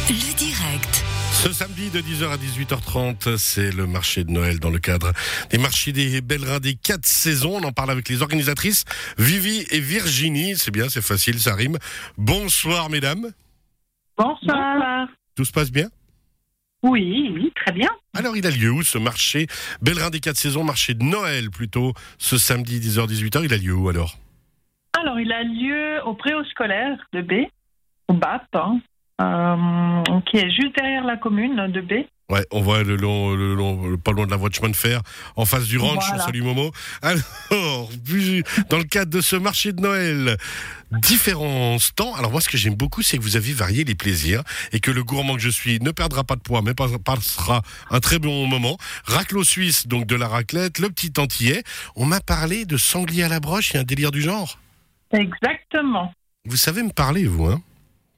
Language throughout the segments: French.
Le direct. Ce samedi de 10h à 18h30, c'est le marché de Noël dans le cadre des marchés des Bellerins des 4 saisons. On en parle avec les organisatrices Vivi et Virginie. C'est bien, c'est facile, ça rime. Bonsoir mesdames. Bonsoir. Tout se passe bien ? Oui, très bien. Alors il a lieu où ce marché Bellerins des 4 saisons, marché de Noël plutôt, ce samedi 10h-18h, il a lieu où alors ? Alors, il a lieu au préau-scolaire de B, au BAP, qui est juste derrière la commune de B. Ouais, on voit le long, pas loin de la voie de chemin de fer, en face du ranch. Voilà. Salut Momo. Alors, dans le cadre de ce marché de Noël, différents stands. Alors moi, ce que j'aime beaucoup, c'est que vous avez varié les plaisirs et que le gourmand que je suis ne perdra pas de poids, mais passera un très bon moment. Raclot suisse, donc de la raclette, le petit antillais. On m'a parlé de sanglier à la broche, il y a un délire du genre. Exactement. Vous savez me parler, vous, hein ?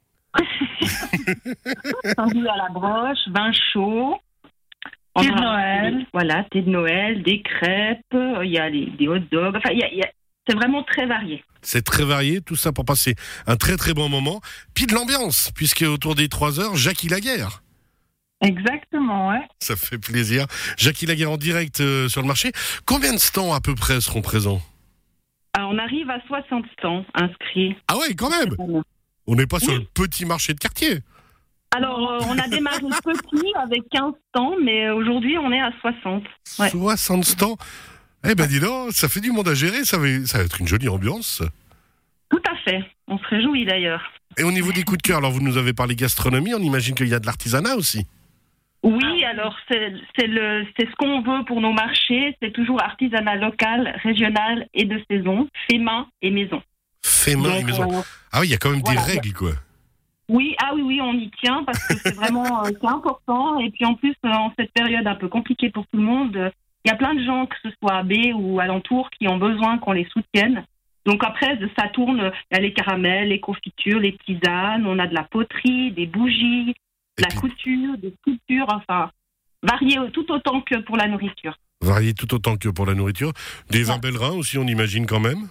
Sanglier à la broche, vin chaud. Thé de Noël. Voilà, thé de Noël, des crêpes, il y a des hot dogs. Enfin, c'est vraiment très varié. C'est très varié, tout ça pour passer un très très bon moment. Puis de l'ambiance, puisque autour des 3h, Jackie Laguerre. Exactement, ouais. Ça fait plaisir. Jackie Laguerre en direct sur le marché. Combien de stands à peu près seront présents ? Alors, on arrive à 60 stands inscrits. Ah ouais, quand même. On n'est pas sur le petit marché de quartier. Alors, on a démarré petit avec 15 stands, mais aujourd'hui, on est à 60. Ouais. 60 stands. Eh ben dis donc, ça fait du monde à gérer, ça va être une jolie ambiance. Tout à fait. On se réjouit d'ailleurs. Et au niveau des coups de cœur, alors vous nous avez parlé gastronomie, on imagine qu'il y a de l'artisanat aussi. Oui, alors c'est ce qu'on veut pour nos marchés. C'est toujours artisanat local, régional et de saison, fait main et maison. Fait main et maison. Ah oui, il y a quand même des règles, quoi. Oui, on y tient parce que c'est vraiment c'est important. Et puis en plus, en cette période un peu compliquée pour tout le monde, il y a plein de gens, que ce soit à B ou alentour, qui ont besoin qu'on les soutienne. Donc après, ça tourne, il y a les caramels, les confitures, les tisanes, on a de la poterie, des bougies, de la couture, des sculptures, enfin, varié tout autant que pour la nourriture. Varié tout autant que pour la nourriture. Des vins Bellerins aussi, on imagine quand même.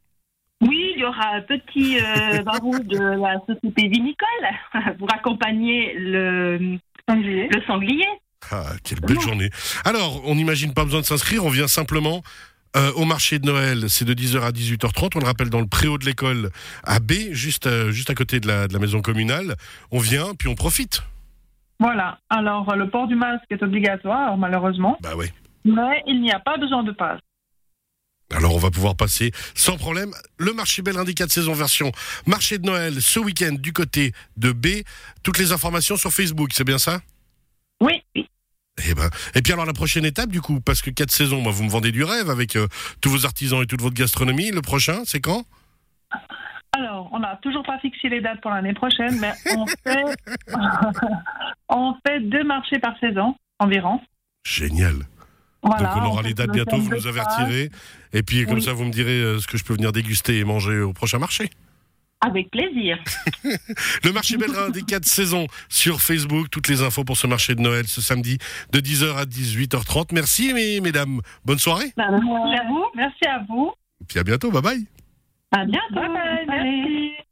Oui, il y aura un petit vin rouge de la société vinicole pour accompagner le sanglier. Ah, quelle belle journée. Alors, on n'imagine pas besoin de s'inscrire, on vient simplement au marché de Noël. C'est de 10h à 18h30, on le rappelle dans le préau de l'école à B, juste à côté de la maison communale. On vient, puis on profite. Voilà. Alors, le port du masque est obligatoire, malheureusement. Bah ouais. Mais il n'y a pas besoin de passe. Alors on va pouvoir passer sans problème le marché Bellerins des 4 saisons version marché de Noël ce week-end du côté de B. Toutes les informations sur Facebook, c'est bien ça ? Oui. Et puis alors la prochaine étape du coup, parce que 4 saisons, moi vous me vendez du rêve avec tous vos artisans et toute votre gastronomie. Le prochain, c'est quand ? Alors, on n'a toujours pas fixé les dates pour l'année prochaine, mais on fait 2 marchés par saison environ. Génial. Voilà, donc on aura les dates bientôt, vous nous avertirez. Et puis comme ça, vous me direz ce que je peux venir déguster et manger au prochain marché. Avec plaisir. Le marché Bellerin des 4 saisons sur Facebook. Toutes les infos pour ce marché de Noël ce samedi de 10h à 18h30. Merci mesdames. Bonne soirée. Merci à vous. Merci à vous. Et puis à bientôt. Bye bye. À bientôt. Bye bye. Merci.